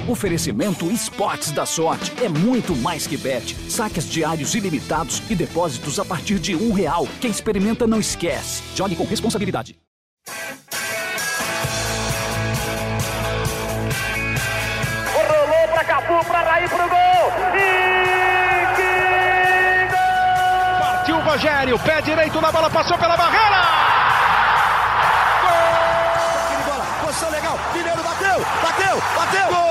Oferecimento Esportes da Sorte. É muito mais que bet. Saques diários ilimitados e depósitos a partir de R$1. Quem experimenta não esquece. Jogue com responsabilidade. Rolou pra Cafu, pra Raí, pro gol. E que gol! Partiu o Rogério, pé direito na bola, passou pela barreira. Gol! Bola, posição legal. Mineiro bateu. Gol!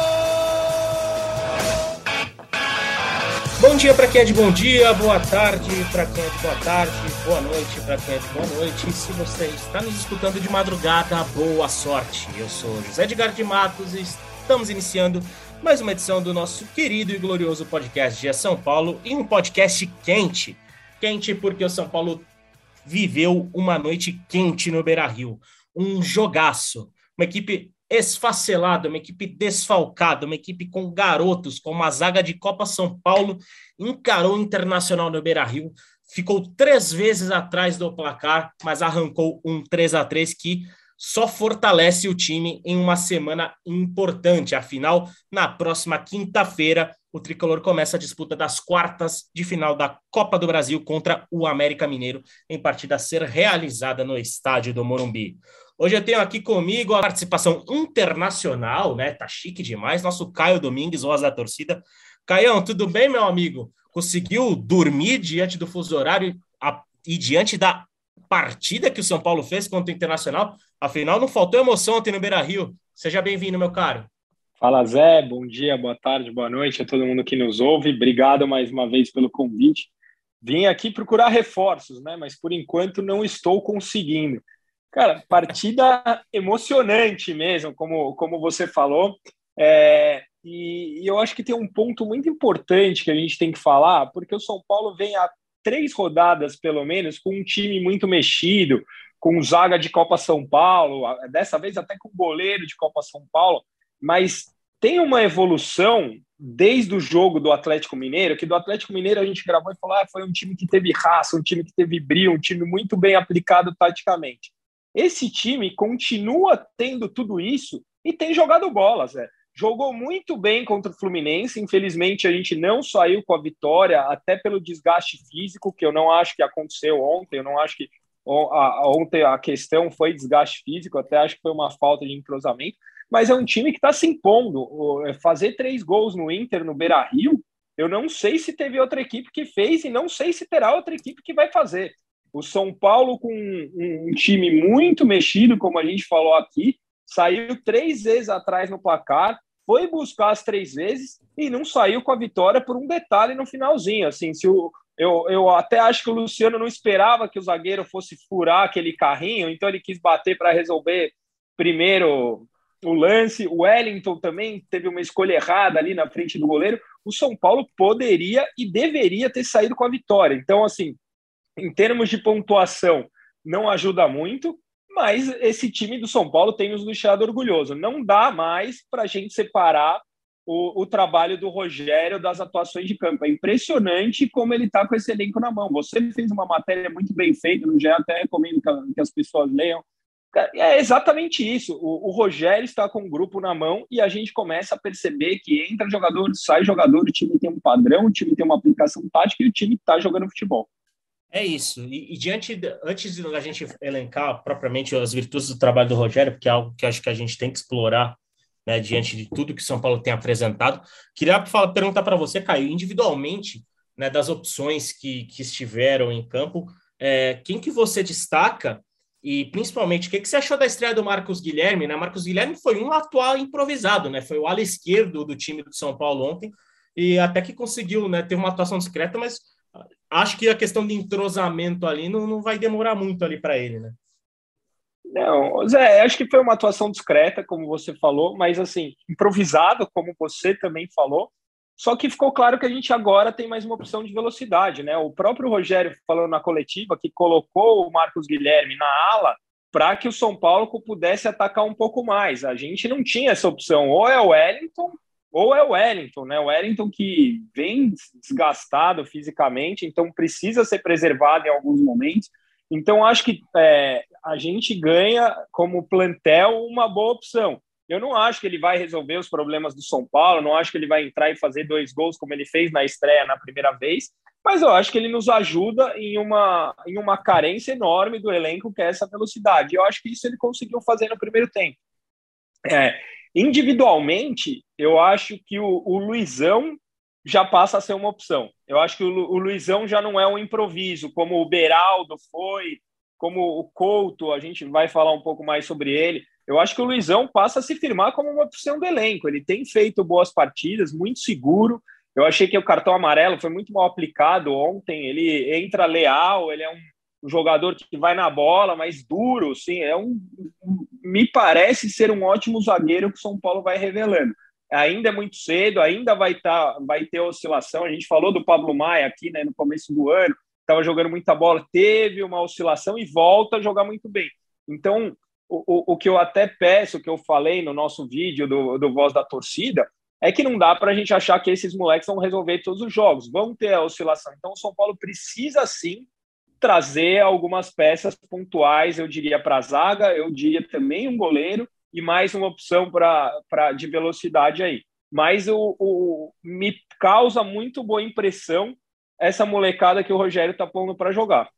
Bom dia para quem é de bom dia, boa tarde para quem é de boa tarde, boa noite para quem é de boa noite. E se você está nos escutando de madrugada, boa sorte. Eu sou José Edgar de Matos e estamos iniciando mais uma edição do nosso querido e glorioso podcast GE São Paulo, e um podcast quente. Quente porque o São Paulo viveu uma noite quente no Beira-Rio. Um jogaço, uma equipe esfacelada, uma equipe desfalcada, uma equipe com garotos, com uma zaga de Copa São Paulo, encarou o Internacional no Beira-Rio, ficou 3 vezes atrás do placar, mas arrancou um 3-3 que só fortalece o time em uma semana importante. Afinal, na próxima quinta-feira, o Tricolor começa a disputa das quartas de final da Copa do Brasil contra o América Mineiro, em partida a ser realizada no estádio do Morumbi. Hoje eu tenho aqui comigo a participação internacional, né? Tá chique demais, nosso Caio Domingues, voz da torcida. Caião, tudo bem, meu amigo? Conseguiu dormir diante do fuso horário e diante da partida que o São Paulo fez contra o Internacional? Afinal, não faltou emoção ontem no Beira-Rio. Seja bem-vindo, meu caro. Fala, Zé. Bom dia, boa tarde, boa noite a todo mundo que nos ouve. Obrigado mais uma vez pelo convite. Vim aqui procurar reforços, né? Mas por enquanto não estou conseguindo. Cara, partida emocionante mesmo, como você falou. E eu acho que tem um ponto muito importante que a gente tem que falar, porque o São Paulo vem há 3 rodadas, pelo menos, com um time muito mexido, com zaga de Copa São Paulo, dessa vez até com goleiro de Copa São Paulo, mas tem uma evolução desde o jogo do Atlético Mineiro, que do Atlético Mineiro a gente gravou e falou foi um time que teve raça, um time que teve brio, um time muito bem aplicado taticamente. Esse time continua tendo tudo isso e tem jogado bola, Zé. Jogou muito bem contra o Fluminense, infelizmente a gente não saiu com a vitória, até pelo desgaste físico, que eu não acho que aconteceu ontem, eu não acho que ontem a questão foi desgaste físico, até acho que foi uma falta de entrosamento, mas é um time que está se impondo. Fazer 3 gols no Inter, no Beira-Rio, eu não sei se teve outra equipe que fez e não sei se terá outra equipe que vai fazer. O São Paulo, com um time muito mexido, como a gente falou aqui, saiu 3 vezes atrás no placar, foi buscar as 3 vezes e não saiu com a vitória por um detalhe no finalzinho. Assim, eu até acho que o Luciano não esperava que o zagueiro fosse furar aquele carrinho, então ele quis bater para resolver primeiro o lance. O Wellington também teve uma escolha errada ali na frente do goleiro. O São Paulo poderia e deveria ter saído com a vitória. Então, assim, em termos de pontuação, não ajuda muito, mas esse time do São Paulo tem nos deixado orgulhoso. Não dá mais para a gente separar o trabalho do Rogério das atuações de campo. É impressionante como ele está com esse elenco na mão. Você fez uma matéria muito bem feita no GE, até recomendo que as pessoas leiam. É exatamente isso. O Rogério está com o grupo na mão e a gente começa a perceber que entra jogador, sai jogador, o time tem um padrão, o time tem uma aplicação tática e o time está jogando futebol. É isso. Antes da gente elencar propriamente as virtudes do trabalho do Rogério, porque é algo que acho que a gente tem que explorar, né, diante de tudo que o São Paulo tem apresentado, queria perguntar para você, Caio, individualmente, né, das opções que estiveram em campo, quem que você destaca e, principalmente, o que você achou da estreia do Marcos Guilherme? Né? Marcos Guilherme foi um atual improvisado, né? Foi o ala esquerdo do time do São Paulo ontem e até que conseguiu, né, ter uma atuação discreta, mas acho que a questão de entrosamento ali não vai demorar muito ali para ele, né? Não, Zé, acho que foi uma atuação discreta, como você falou, mas assim, improvisado, como você também falou, só que ficou claro que a gente agora tem mais uma opção de velocidade, né? O próprio Rogério falou na coletiva que colocou o Marcos Guilherme na ala para que o São Paulo pudesse atacar um pouco mais. A gente não tinha essa opção, ou é o Wellington, ou é o Wellington, né? O Wellington que vem desgastado fisicamente, então precisa ser preservado em alguns momentos. Então, acho que a gente ganha, como plantel, uma boa opção. Eu não acho que ele vai resolver os problemas do São Paulo, não acho que ele vai entrar e fazer 2 gols como ele fez na estreia na primeira vez, mas eu acho que ele nos ajuda em uma carência enorme do elenco, que é essa velocidade. Eu acho que isso ele conseguiu fazer no primeiro tempo. Individualmente, eu acho que o Luizão já passa a ser uma opção. Eu acho que o Luizão já não é um improviso, como o Beraldo foi, como o Couto, a gente vai falar um pouco mais sobre ele. Eu acho que o Luizão passa a se firmar como uma opção do elenco. Ele tem feito boas partidas, muito seguro. Eu achei que o cartão amarelo foi muito mal aplicado ontem. Ele entra leal, ele é um jogador que vai na bola, mas duro, sim. Me parece ser um ótimo zagueiro que o São Paulo vai revelando. Ainda é muito cedo, ainda vai ter oscilação. A gente falou do Pablo Maia aqui, né, no começo do ano, estava jogando muita bola, teve uma oscilação e volta a jogar muito bem. Então, o que eu até peço, que eu falei no nosso vídeo do Voz da Torcida, é que não dá para a gente achar que esses moleques vão resolver todos os jogos, vão ter a oscilação. Então, o São Paulo precisa, sim, trazer algumas peças pontuais, eu diria, para a zaga, eu diria também um goleiro, e mais uma opção de velocidade aí. Mas me causa muito boa impressão essa molecada que o Rogério está pondo para jogar.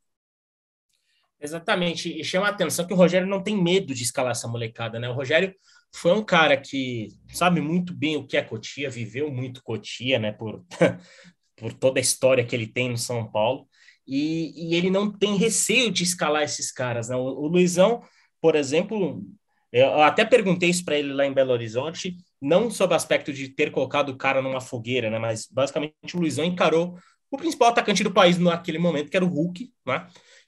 Exatamente, e chama a atenção que o Rogério não tem medo de escalar essa molecada, né? O Rogério foi um cara que sabe muito bem o que é Cotia, viveu muito Cotia, né? Por toda a história que ele tem no São Paulo, e ele não tem receio de escalar esses caras, né? O Luizão, por exemplo, eu até perguntei isso para ele lá em Belo Horizonte, não sob o aspecto de ter colocado o cara numa fogueira, né? Mas basicamente o Luizão encarou o principal atacante do país naquele momento, que era o Hulk, né?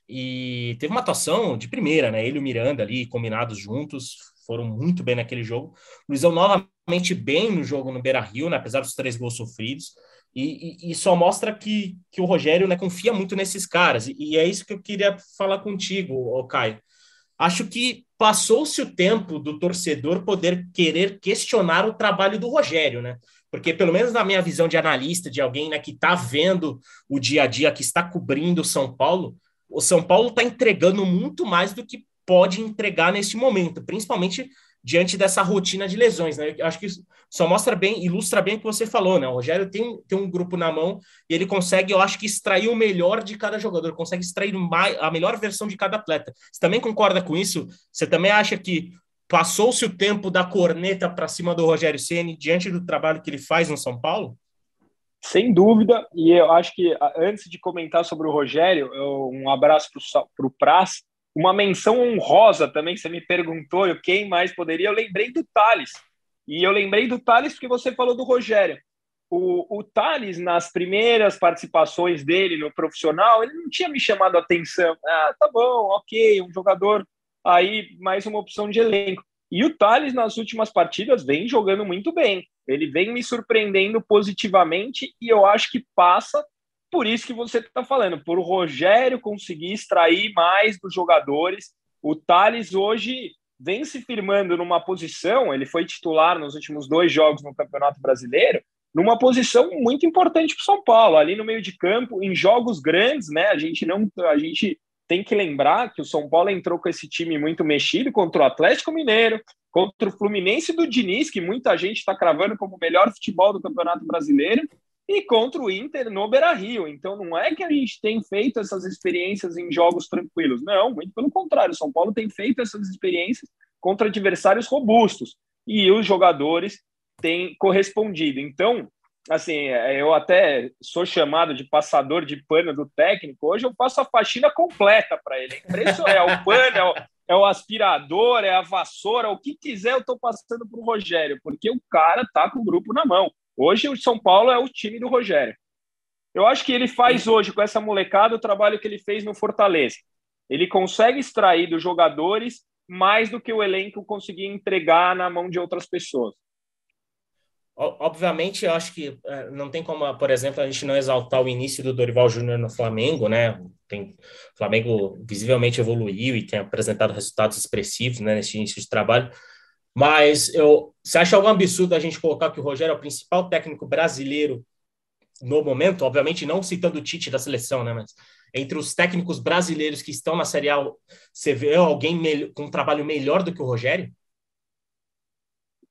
E teve uma atuação de primeira, né? Ele e o Miranda ali, combinados juntos, foram muito bem naquele jogo. O Luizão novamente bem no jogo no Beira-Rio, né? Apesar dos 3 gols sofridos. E só mostra que o Rogério, né, confia muito nesses caras. E é isso que eu queria falar contigo, Caio. Acho que passou-se o tempo do torcedor poder querer questionar o trabalho do Rogério, né? Porque, pelo menos na minha visão de analista, de alguém, né, que está vendo o dia a dia, que está cobrindo o São Paulo está entregando muito mais do que pode entregar neste momento, principalmente diante dessa rotina de lesões, né? Eu acho que isso só ilustra bem o que você falou, né? O Rogério tem um grupo na mão e ele consegue, eu acho que, extrair o melhor de cada jogador, consegue extrair a melhor versão de cada atleta. Você também concorda com isso? Você também acha que passou-se o tempo da corneta para cima do Rogério Ceni diante do trabalho que ele faz no São Paulo? Sem dúvida, e eu acho que antes de comentar sobre o Rogério, um abraço para o Praz, uma menção honrosa também, que você me perguntou, quem mais poderia, eu lembrei do Thales, e eu lembrei do Thales porque você falou do Rogério. O Thales, nas primeiras participações dele no profissional, ele não tinha me chamado a atenção, tá bom, ok, um jogador aí, mais uma opção de elenco. E o Thales, nas últimas partidas, vem jogando muito bem. Ele vem me surpreendendo positivamente e eu acho que passa por isso que você está falando, por o Rogério conseguir extrair mais dos jogadores. O Thales hoje vem se firmando numa posição, ele foi titular nos últimos 2 jogos no Campeonato Brasileiro, numa posição muito importante para o São Paulo, ali no meio de campo, em jogos grandes, né? A gente tem que lembrar que o São Paulo entrou com esse time muito mexido contra o Atlético Mineiro, contra o Fluminense do Diniz, que muita gente está cravando como o melhor futebol do Campeonato Brasileiro, e contra o Inter no Beira-Rio. Então não é que a gente tem feito essas experiências em jogos tranquilos, não, muito pelo contrário, o São Paulo tem feito essas experiências contra adversários robustos, e os jogadores têm correspondido. Então, assim, eu até sou chamado de passador de pano do técnico, hoje eu faço a faxina completa para ele. É o pano, é o aspirador, é a vassoura, o que quiser eu estou passando para o Rogério, porque o cara tá com o grupo na mão. Hoje o São Paulo é o time do Rogério. Eu acho que ele faz hoje com essa molecada o trabalho que ele fez no Fortaleza. Ele consegue extrair dos jogadores mais do que o elenco conseguia entregar na mão de outras pessoas. Obviamente, eu acho que não tem como, por exemplo, a gente não exaltar o início do Dorival Júnior no Flamengo, né? O Flamengo visivelmente evoluiu e tem apresentado resultados expressivos, né, nesse início de trabalho. Mas você acha algum absurdo a gente colocar que o Rogério é o principal técnico brasileiro no momento? Obviamente não citando o Tite da seleção, né? Mas entre os técnicos brasileiros que estão na Série A, você vê alguém com um trabalho melhor do que o Rogério?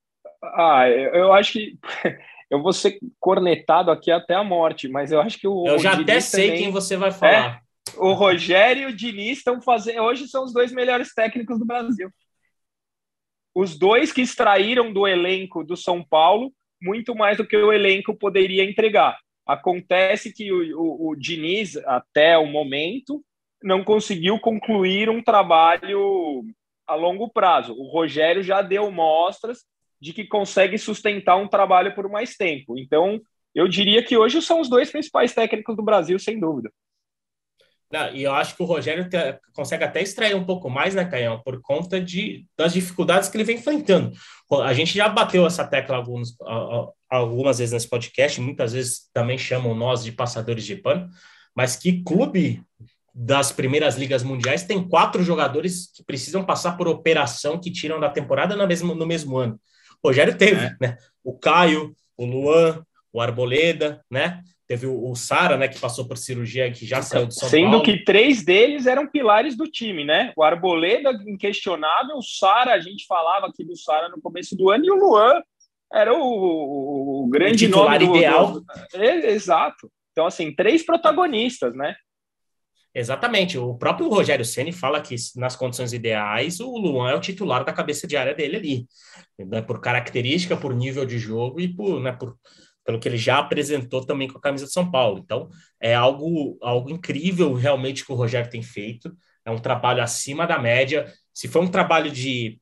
Eu acho que eu vou ser cornetado aqui até a morte, mas eu acho que eu já até sei também, quem você vai falar. O Rogério e o Diniz estão fazendo... Hoje são os 2 melhores técnicos do Brasil. Os 2 que extraíram do elenco do São Paulo muito mais do que o elenco poderia entregar. Acontece que o Diniz, até o momento, não conseguiu concluir um trabalho a longo prazo. O Rogério já deu mostras de que consegue sustentar um trabalho por mais tempo. Então, eu diria que hoje são os 2 principais técnicos do Brasil, sem dúvida. Não, e eu acho que o Rogério consegue até extrair um pouco mais, né, Caião, por conta das dificuldades que ele vem enfrentando. A gente já bateu essa tecla algumas vezes nesse podcast, muitas vezes também chamam nós de passadores de pano, mas que clube das primeiras ligas mundiais tem 4 jogadores que precisam passar por operação que tiram da temporada no mesmo ano. O Rogério teve, né? O Caio, o Luan, o Arboleda, né? Teve o Sara, né, que passou por cirurgia, que já saiu do São Paulo. Sendo que 3 deles eram pilares do time, né? O Arboleda, inquestionável. O Sara, a gente falava aqui do Sara no começo do ano. E o Luan era o grande titular nome ideal. Exato. Então, assim, 3 protagonistas, né? Exatamente. O próprio Rogério Ceni fala que, nas condições ideais, o Luan é o titular da cabeça de área dele ali. Né? Por característica, por nível de jogo e pelo que ele já apresentou também com a camisa de São Paulo. Então, é algo incrível realmente que o Rogério tem feito. É um trabalho acima da média. Se for um trabalho de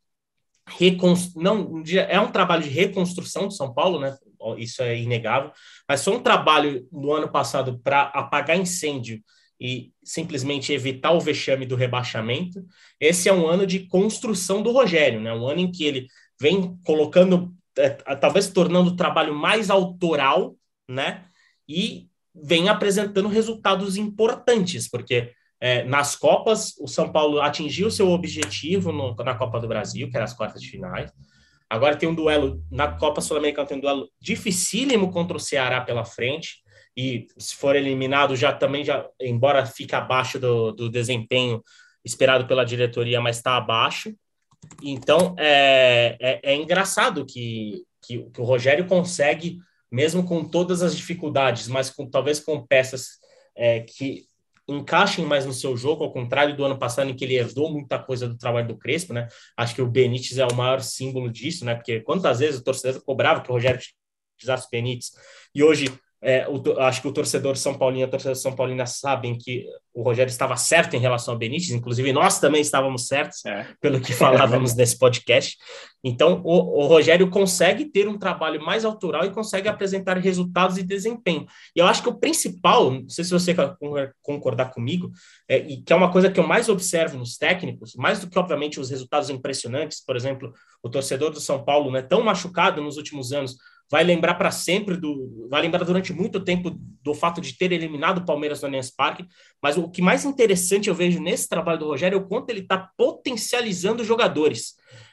é um trabalho de reconstrução de São Paulo, né? Isso é inegável. Mas foi um trabalho no ano passado para apagar incêndio e simplesmente evitar o vexame do rebaixamento. Esse é um ano de construção do Rogério, né? Um ano em que ele vem colocando... talvez tornando o trabalho mais autoral, né? E vem apresentando resultados importantes, porque nas Copas o São Paulo atingiu seu objetivo na Copa do Brasil, que era as quartas de finais. Agora tem um duelo, na Copa Sul-Americana tem um duelo dificílimo contra o Ceará pela frente, e se for eliminado embora fique abaixo do desempenho esperado pela diretoria, mas está abaixo. Então, é engraçado que o Rogério consegue, mesmo com todas as dificuldades, mas talvez com peças que encaixem mais no seu jogo, ao contrário do ano passado, em que ele herdou muita coisa do trabalho do Crespo, né? Acho que o Benítez é o maior símbolo disso, né? Porque quantas vezes o torcedor cobrava que o Rogério utilizasse o Benítez, e hoje... acho que o torcedor São Paulino e a torcedora São Paulina sabem que o Rogério estava certo em relação ao Benítez, inclusive nós também estávamos certos, pelo que falávamos nesse podcast. Então, o Rogério consegue ter um trabalho mais autoral e consegue apresentar resultados e desempenho. E eu acho que o principal, não sei se você concordar comigo, e que é uma coisa que eu mais observo nos técnicos, mais do que, obviamente, os resultados impressionantes, por exemplo, o torcedor do São Paulo, né, tão machucado nos últimos anos, vai lembrar para sempre, vai lembrar durante muito tempo do fato de ter eliminado o Palmeiras no Allianz Parque, mas o que mais interessante eu vejo nesse trabalho do Rogério é o quanto ele está potencializando jogadores.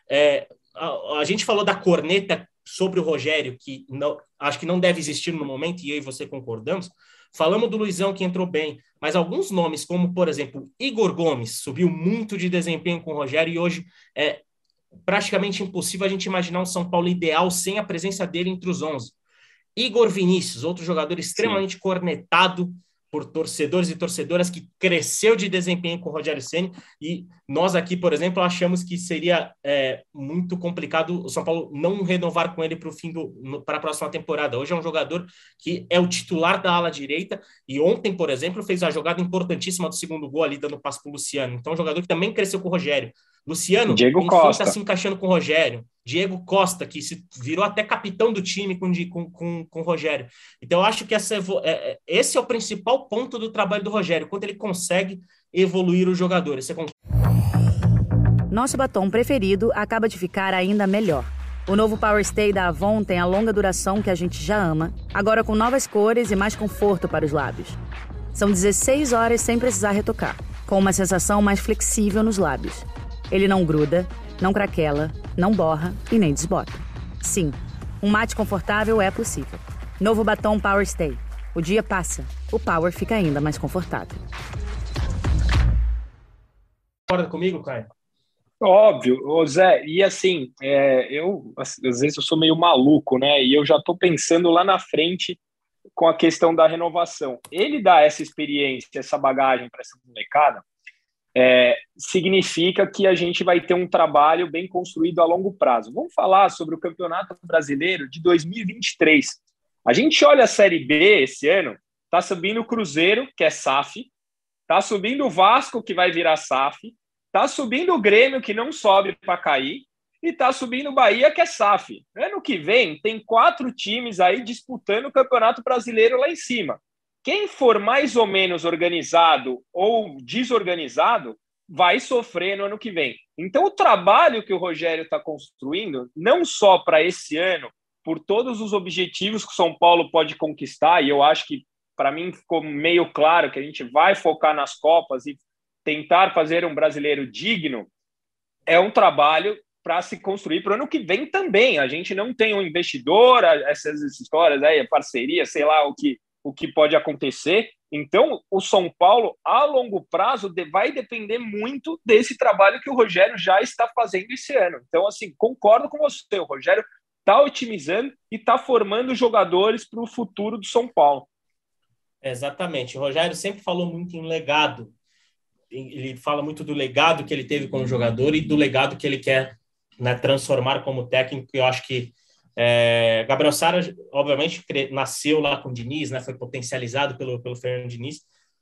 A gente falou da corneta sobre o Rogério, que acho que não deve existir no momento, e eu e você concordamos. Falamos do Luizão, que entrou bem, mas alguns nomes, como, por exemplo, Igor Gomes, subiu muito de desempenho com o Rogério, e hoje praticamente impossível a gente imaginar um São Paulo ideal sem a presença dele entre os 11. Igor Vinícius, outro jogador extremamente cornetado por torcedores e torcedoras, que cresceu de desempenho com o Rogério Ceni, e nós aqui, por exemplo, achamos que seria muito complicado o São Paulo não renovar com ele para a próxima temporada. Hoje é um jogador que é o titular da ala direita, e ontem, por exemplo, fez a jogada importantíssima do segundo gol ali, dando passo para o Luciano. Então, um jogador que também cresceu com o Rogério. Luciano, Diego Costa está se encaixando com o Rogério. Diego Costa, que se virou até capitão do time com o Rogério. Então, eu acho que esse é o principal ponto do trabalho do Rogério, quando ele consegue evoluir os jogadores. Nosso batom preferido acaba de ficar ainda melhor. O novo Power Stay da Avon tem a longa duração que a gente já ama, agora com novas cores e mais conforto para os lábios. São 16 horas sem precisar retocar, com uma sensação mais flexível nos lábios. Ele não gruda, não craquela, não borra e nem desbota. Sim, um mate confortável é possível. Novo batom Power Stay. O dia passa, o Power fica ainda mais confortável. Concorda comigo, Caio? Óbvio, ô Zé, e assim, eu às vezes eu sou meio maluco, né? E eu já estou pensando lá na frente com a questão da renovação. Ele dá essa experiência, essa bagagem para essa molecada, significa que a gente vai ter um trabalho bem construído a longo prazo. Vamos falar sobre o Campeonato Brasileiro de 2023. A gente olha a Série B esse ano, está subindo o Cruzeiro, que é SAF, está subindo o Vasco, que vai virar SAF, está subindo o Grêmio, que não sobe para cair, e está subindo o Bahia, que é SAF. Ano que vem, tem 4 times aí disputando o Campeonato Brasileiro lá em cima. Quem for mais ou menos organizado ou desorganizado vai sofrer no ano que vem. Então, o trabalho que o Rogério está construindo, não só para esse ano, por todos os objetivos que o São Paulo pode conquistar, e eu acho que, para mim, ficou meio claro que a gente vai focar nas Copas e tentar fazer um brasileiro digno, é um trabalho para se construir para o ano que vem também. A gente não tem um investidor, essas histórias aí, parceria, sei lá o que pode acontecer. Então, o São Paulo, a longo prazo, vai depender muito desse trabalho que o Rogério já está fazendo esse ano. Então, assim, concordo com você, o Rogério está otimizando e está formando jogadores para o futuro do São Paulo. Exatamente. O Rogério sempre falou muito em legado. Ele fala muito do legado que ele teve como jogador e do legado que ele quer, né, transformar como técnico. Eu acho que Gabriel Sara, obviamente, nasceu lá com o Diniz, né, foi potencializado pelo Fernando Diniz,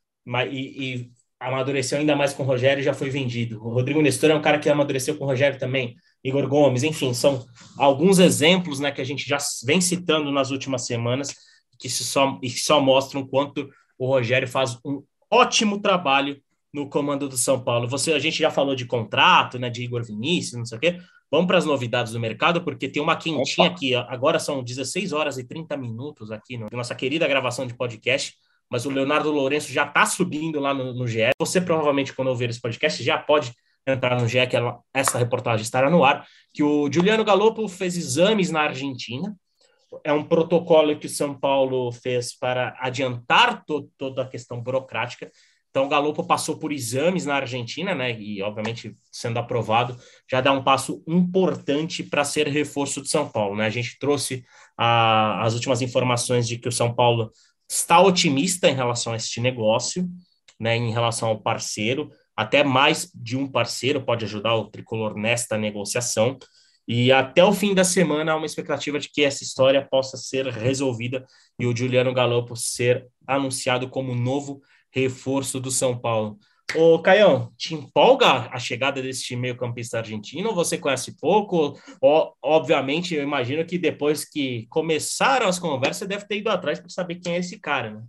e amadureceu ainda mais com o Rogério e já foi vendido. O Rodrigo Nestor é um cara que amadureceu com o Rogério também, Igor Gomes, enfim, são alguns exemplos, né, que a gente já vem citando nas últimas semanas que só mostram o quanto o Rogério faz um ótimo trabalho no comando do São Paulo. A gente já falou de contrato, né, de Igor Vinícius, não sei o quê. Vamos para as novidades do mercado, porque tem uma quentinha aqui. Agora são 16 horas e 30 minutos aqui na nossa querida gravação de podcast, mas o Leonardo Lourenço já está subindo lá no GE. Você provavelmente, quando ouvir esse podcast, já pode entrar no GE, que essa reportagem estará no ar, que o Giuliano Galoppo fez exames na Argentina. É um protocolo que o São Paulo fez para adiantar toda a questão burocrática. Então, o Galoppo passou por exames na Argentina, né? E, obviamente, sendo aprovado, já dá um passo importante para ser reforço de São Paulo, né? A gente trouxe as últimas informações de que o São Paulo está otimista em relação a este negócio, né? Em relação ao parceiro, até mais de um parceiro pode ajudar o tricolor nesta negociação. E até o fim da semana há uma expectativa de que essa história possa ser resolvida e o Giuliano Galoppo ser anunciado como novo reforço do São Paulo. Ô, Caião, te empolga a chegada desse meio-campista argentino ou você conhece pouco? Obviamente, eu imagino que depois que começaram as conversas, deve ter ido atrás para saber quem é esse cara, né?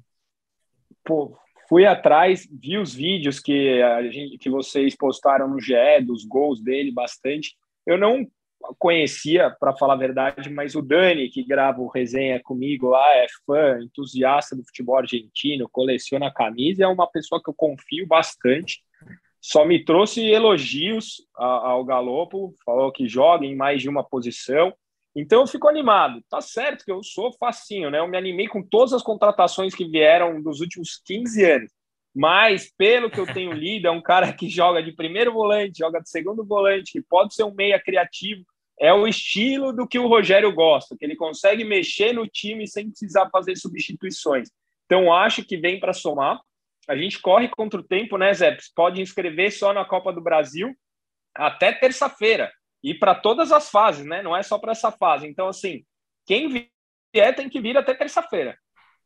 Pô, fui atrás, vi os vídeos que vocês postaram no GE, dos gols dele, bastante. Eu não conhecia, para falar a verdade, mas o Dani, que grava o resenha comigo lá, é fã, entusiasta do futebol argentino, coleciona camisa, é uma pessoa que eu confio bastante. Só me trouxe elogios ao Galoppo, falou que joga em mais de uma posição. Então eu fico animado. Tá certo que eu sou facinho, né? Eu me animei com todas as contratações que vieram dos últimos 15 anos. Mas, pelo que eu tenho lido, é um cara que joga de primeiro volante, joga de segundo volante, que pode ser um meia criativo. É o estilo do que o Rogério gosta, que ele consegue mexer no time sem precisar fazer substituições. Então, acho que vem para somar. A gente corre contra o tempo, né, Zé? Pode inscrever só na Copa do Brasil até terça-feira. E para todas as fases, né? Não é só para essa fase. Então, assim, quem vier tem que vir até terça-feira.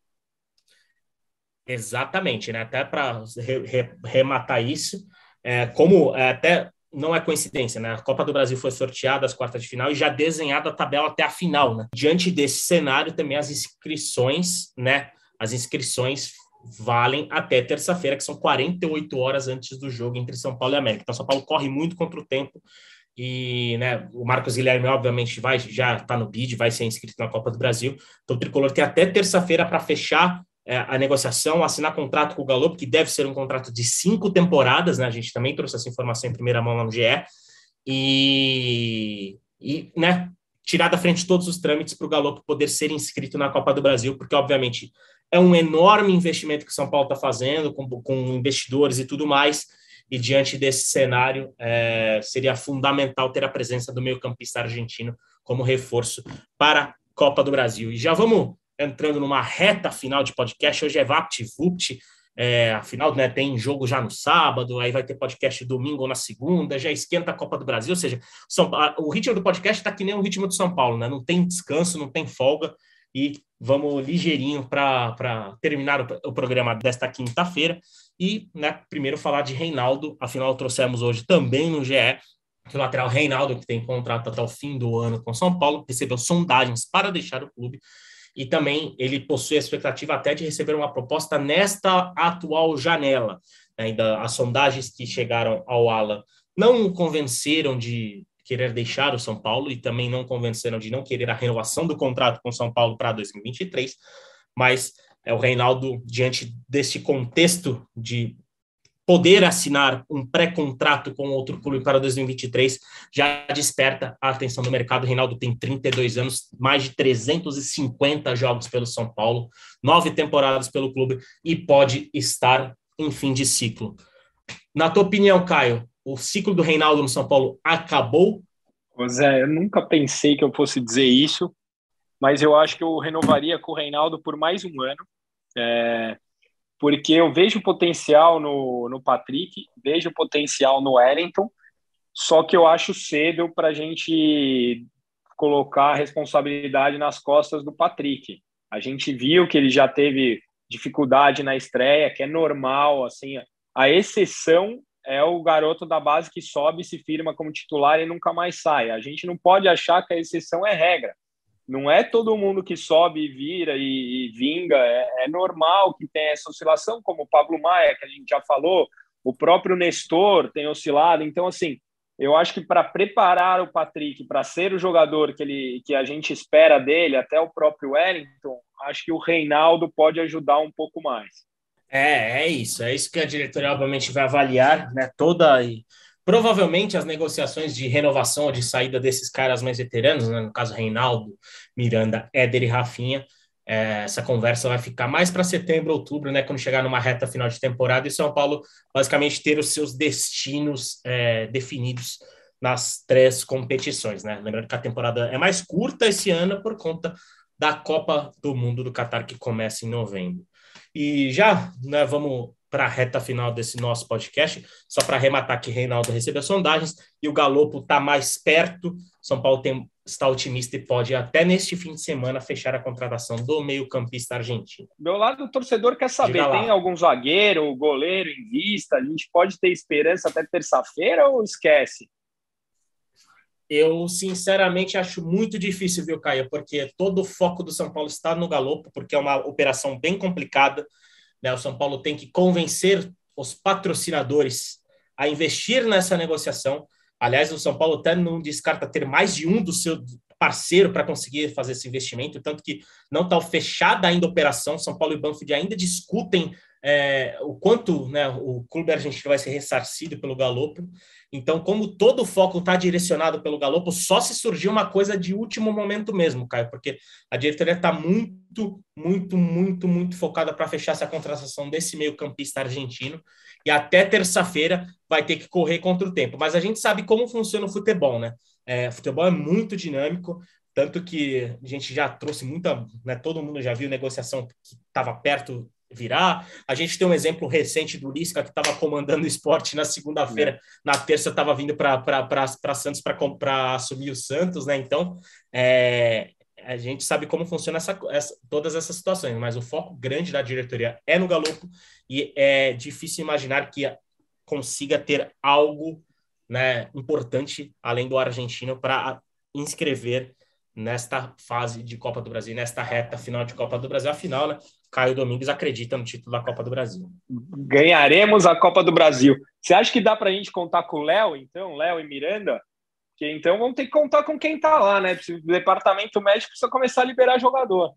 Exatamente, né? Até para rematar isso, como até não é coincidência, né? A Copa do Brasil foi sorteada às quartas de final e já desenhada a tabela até a final, né? Diante desse cenário, também as inscrições, né? As inscrições valem até terça-feira, que são 48 horas antes do jogo entre São Paulo e América. Então, São Paulo corre muito contra o tempo e, né, o Marcos Guilherme, obviamente, já está no bid, vai ser inscrito na Copa do Brasil. Então, o Tricolor tem até terça-feira para fechar a negociação, assinar contrato com o Galoppo, que deve ser um contrato de 5 temporadas, né? A gente também trouxe essa informação em primeira mão lá no GE, e né, tirar da frente todos os trâmites para o Galoppo poder ser inscrito na Copa do Brasil, porque, obviamente, é um enorme investimento que o São Paulo está fazendo, com investidores e tudo mais, e diante desse cenário seria fundamental ter a presença do meio-campista argentino como reforço para a Copa do Brasil. E já vamos entrando numa reta final de podcast. Hoje é VaptVupt, afinal, né, tem jogo já no sábado, aí vai ter podcast domingo ou na segunda, já esquenta a Copa do Brasil, ou seja, o ritmo do podcast está que nem o ritmo do São Paulo, né? Não tem descanso, não tem folga, e vamos ligeirinho para terminar o programa desta quinta-feira. E, né, primeiro falar de Reinaldo, afinal trouxemos hoje também no GE, que o lateral Reinaldo, que tem contrato até o fim do ano com São Paulo, recebeu sondagens para deixar o clube, e também ele possui a expectativa até de receber uma proposta nesta atual janela. Ainda as sondagens que chegaram ao Alan não o convenceram de querer deixar o São Paulo e também não convenceram de não querer a renovação do contrato com o São Paulo para 2023, mas o Reinaldo, diante desse contexto de poder assinar um pré-contrato com outro clube para 2023, já desperta a atenção do mercado. O Reinaldo tem 32 anos, mais de 350 jogos pelo São Paulo, 9 temporadas pelo clube e pode estar em fim de ciclo. Na tua opinião, Caio, o ciclo do Reinaldo no São Paulo acabou? Zé, eu nunca pensei que eu fosse dizer isso, mas eu acho que eu renovaria com o Reinaldo por mais um ano, porque eu vejo potencial no Patrick, vejo potencial no Wellington, só que eu acho cedo para a gente colocar a responsabilidade nas costas do Patrick. A gente viu que ele já teve dificuldade na estreia, que é normal, assim, a exceção é o garoto da base que sobe, se firma como titular e nunca mais sai. A gente não pode achar que a exceção é regra. Não é todo mundo que sobe e vira e vinga, é normal que tenha essa oscilação, como o Pablo Maia, que a gente já falou, o próprio Nestor tem oscilado. Então, assim, eu acho que para preparar o Patrick para ser o jogador que a gente espera dele, até o próprio Wellington, acho que o Reinaldo pode ajudar um pouco mais. É isso que a diretoria obviamente vai avaliar, né, provavelmente as negociações de renovação ou de saída desses caras mais veteranos, né, no caso Reinaldo, Miranda, Éder e Rafinha, essa conversa vai ficar mais para setembro, outubro, né, quando chegar numa reta final de temporada e São Paulo basicamente ter os seus destinos definidos nas 3 competições, né? Lembrando que a temporada é mais curta esse ano por conta da Copa do Mundo do Catar, que começa em novembro. E já, né, vamos para a reta final desse nosso podcast, só para arrematar que Reinaldo recebeu sondagens e o Galopo está mais perto. São Paulo está otimista e pode até neste fim de semana fechar a contratação do meio-campista argentino. Meu lado, o torcedor quer saber, tem algum zagueiro, goleiro em vista? A gente pode ter esperança até terça-feira ou esquece? Eu, sinceramente, acho muito difícil, viu, Caio? Porque todo o foco do São Paulo está no Galopo, porque é uma operação bem complicada, né? O São Paulo tem que convencer os patrocinadores a investir nessa negociação. Aliás, o São Paulo até não descarta ter mais de um do seu parceiro para conseguir fazer esse investimento, tanto que não está fechada ainda a operação. São Paulo e Banfield ainda discutem o quanto, né, o clube argentino vai ser ressarcido pelo Galopo. Então, como todo o foco está direcionado pelo Galopo, só se surgir uma coisa de último momento mesmo, Caio, porque a diretoria está muito focada para fechar essa contratação desse meio-campista argentino e até terça-feira vai ter que correr contra o tempo. Mas a gente sabe como funciona o futebol, né? O futebol é muito dinâmico, tanto que a gente já trouxe muita, né, todo mundo já viu negociação que estava perto virar. A gente tem um exemplo recente do Lisca, que estava comandando o Sport na segunda-feira, na terça estava vindo para Santos para assumir o Santos, né? Então, a gente sabe como funciona todas essas situações, mas o foco grande da diretoria é no Galopo e é difícil imaginar que consiga ter algo, né, importante, além do argentino, para inscrever nesta fase de Copa do Brasil, nesta reta final de Copa do Brasil. Afinal, né, Caio Domingues acredita no título da Copa do Brasil. Ganharemos a Copa do Brasil. Você acha que dá para a gente contar com o Léo, então? Léo e Miranda? Porque então vamos ter que contar com quem está lá, né? O departamento médico precisa começar a liberar jogador.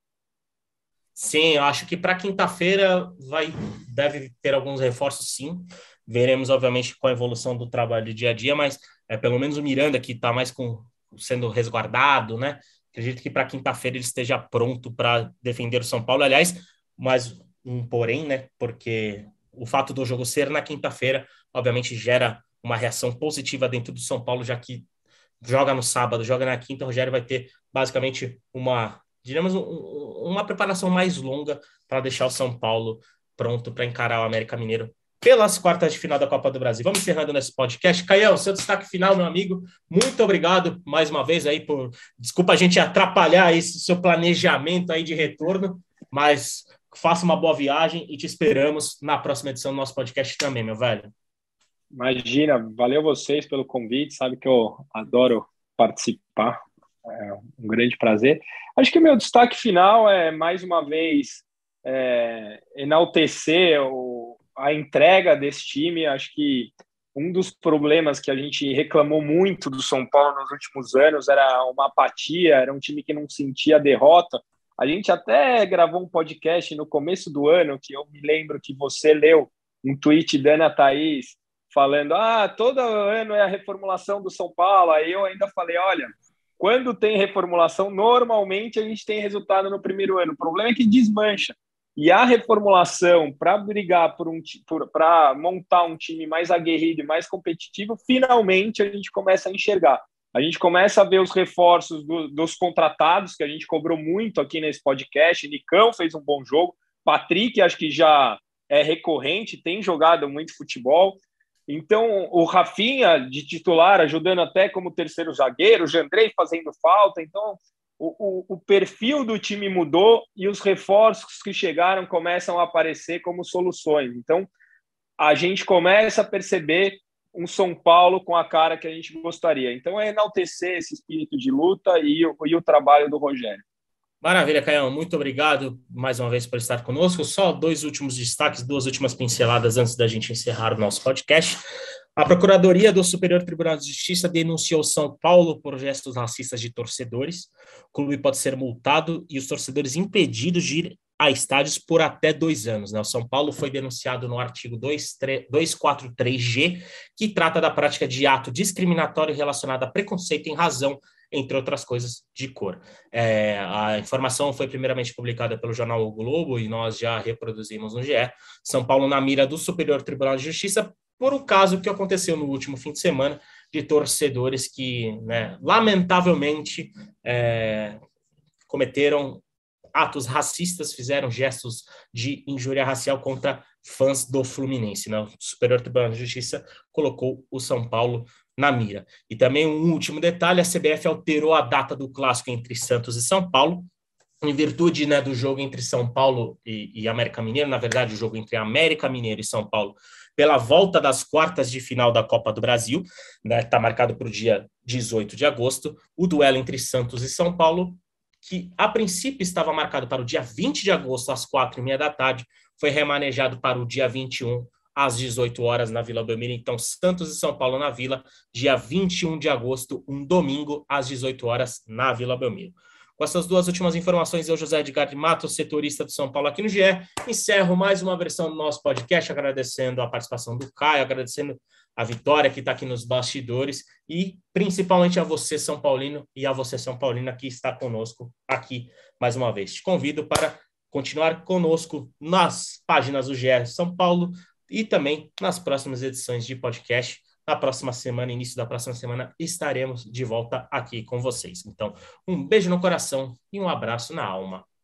Sim, eu acho que para quinta-feira deve ter alguns reforços, sim. Veremos, obviamente, com a evolução do trabalho do dia a dia, mas pelo menos o Miranda, que está mais sendo resguardado, né? Acredito que para quinta-feira ele esteja pronto para defender o São Paulo. Aliás, mas um porém, né? Porque o fato do jogo ser na quinta-feira obviamente gera uma reação positiva dentro do São Paulo, já que joga no sábado, joga na quinta, o Rogério vai ter basicamente uma preparação mais longa para deixar o São Paulo pronto para encarar o América Mineiro pelas quartas de final da Copa do Brasil. Vamos encerrando nesse podcast. Caião, seu destaque final, meu amigo. Muito obrigado mais uma vez aí por... Desculpa a gente atrapalhar esse seu planejamento aí de retorno, mas faça uma boa viagem e te esperamos na próxima edição do nosso podcast também, meu velho. Imagina, valeu vocês pelo convite, sabe que eu adoro participar, é um grande prazer. Acho que o meu destaque final é, mais uma vez, enaltecer a entrega desse time. Acho que um dos problemas que a gente reclamou muito do São Paulo nos últimos anos era uma apatia, era um time que não sentia a derrota. A gente até gravou um podcast no começo do ano, que eu me lembro que você leu um tweet da Ana Thaís, falando, todo ano é a reformulação do São Paulo. Aí eu ainda falei, olha, quando tem reformulação, normalmente a gente tem resultado no primeiro ano. O problema é que desmancha. E a reformulação para brigar para montar um time mais aguerrido e mais competitivo, finalmente a gente começa a enxergar. A gente começa a ver os reforços dos contratados, que a gente cobrou muito aqui nesse podcast. Nicão fez um bom jogo. Patrick, acho que já é recorrente, tem jogado muito futebol. Então, o Rafinha, de titular, ajudando até como terceiro zagueiro, o Jandrei fazendo falta. Então, o perfil do time mudou e os reforços que chegaram começam a aparecer como soluções. Então, a gente começa a perceber um São Paulo com a cara que a gente gostaria. Então, é enaltecer esse espírito de luta e o trabalho do Rogério. Maravilha, Caião. Muito obrigado mais uma vez por estar conosco. Só 2 últimos destaques, 2 últimas pinceladas antes da gente encerrar o nosso podcast. A Procuradoria do Superior Tribunal de Justiça denunciou São Paulo por gestos racistas de torcedores. O clube pode ser multado e os torcedores impedidos de ir a estádios por até 2 anos. O São Paulo foi denunciado no artigo 243G, que trata da prática de ato discriminatório relacionado a preconceito em razão, entre outras coisas, de cor. A informação foi primeiramente publicada pelo jornal O Globo e nós já reproduzimos no GE. São Paulo na mira do Superior Tribunal de Justiça por um caso que aconteceu no último fim de semana de torcedores que, lamentavelmente, cometeram atos racistas, fizeram gestos de injúria racial contra fãs do Fluminense. O Superior Tribunal de Justiça colocou o São Paulo na mira. E também um último detalhe, a CBF alterou a data do clássico entre Santos e São Paulo, em virtude do jogo entre São Paulo e América Mineiro, na verdade o jogo entre América Mineiro e São Paulo, pela volta das quartas de final da Copa do Brasil, está marcado para o dia 18 de agosto, o duelo entre Santos e São Paulo, que a princípio estava marcado para o dia 20 de agosto, às 4h30 da tarde, foi remanejado para o dia 21, às 18 horas, na Vila Belmiro. Então, Santos e São Paulo na Vila, dia 21 de agosto, um domingo, às 18 horas, na Vila Belmiro. Com essas 2 últimas informações, eu, José Edgar de Matos, setorista do São Paulo aqui no GE, encerro mais uma versão do nosso podcast, agradecendo a participação do Caio, agradecendo a Vitória, que está aqui nos bastidores, e principalmente a você, São Paulino, e a você, São Paulina, que está conosco aqui mais uma vez. Te convido para continuar conosco nas páginas do GE São Paulo e também nas próximas edições de podcast. Na próxima semana, início da próxima semana, estaremos de volta aqui com vocês. Então, um beijo no coração e um abraço na alma.